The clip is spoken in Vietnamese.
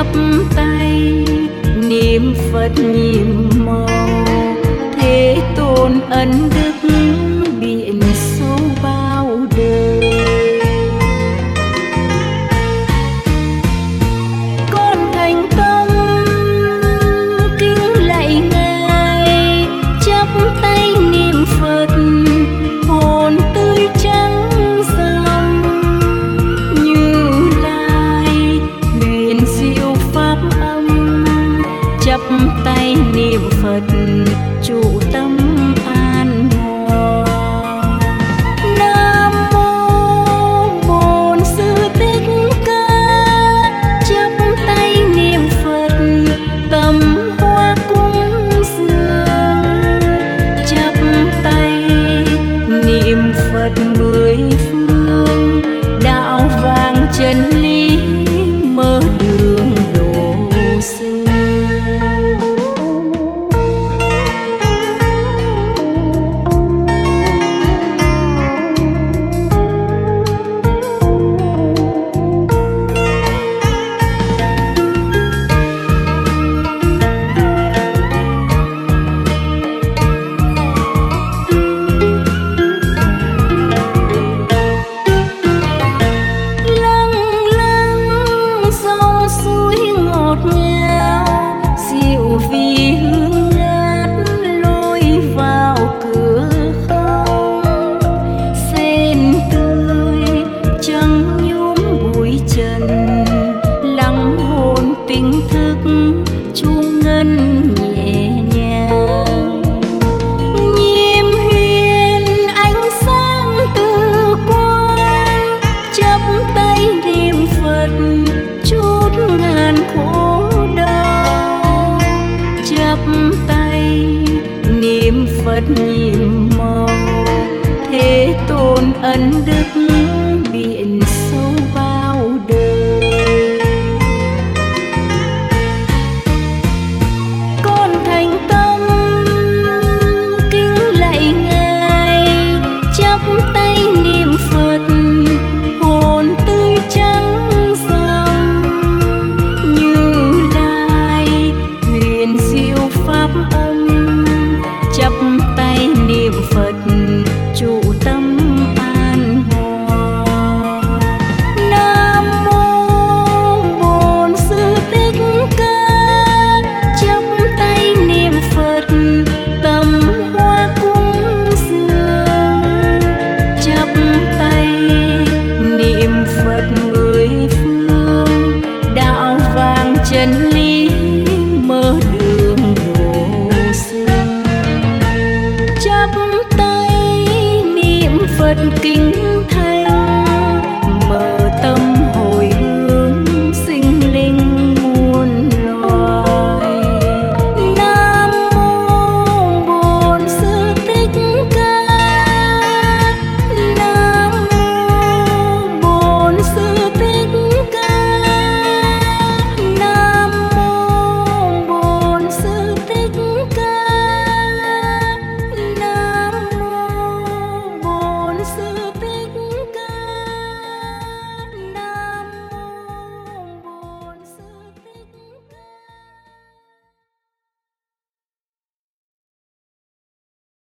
chắp tay niệm Phật nhiệm màu, thế tôn ân đức biển sâu bao đời. Con thành tâm kính lạy ngài, chắp tay niệm Phật hồn tươi trắng dòng. Như Lai nguyện diệu pháp âm, chắp tay niệm Phật trụ tâm an hòa. Nam mô Bổn Sư Thích Ca, chắp tay niệm Phật tầm hoa cúng dường, chắp tay niệm Phật mười phương, đạo vàng chân lý mở đường độ sinh. Tỉnh thức chuông ngân nhẹ nhàng, nhiệm huyền ánh sáng từ quang, chắp tay niệm Phật chút ngàn khổ đau, chắp tay niệm Phật nhiệm màu, thế tôn ân đức biển sâu bao đời. Chắp tay niệm Phật trụ tâm an hòa. Nam mô Bổn Sư Thích Ca, chắp tay niệm Phật tầm hoa cúng dường, chắp tay niệm Phật mười phương, đạo vàng chân lý mở đường độ sinh. Chắp tay niệm Phật kính thầy,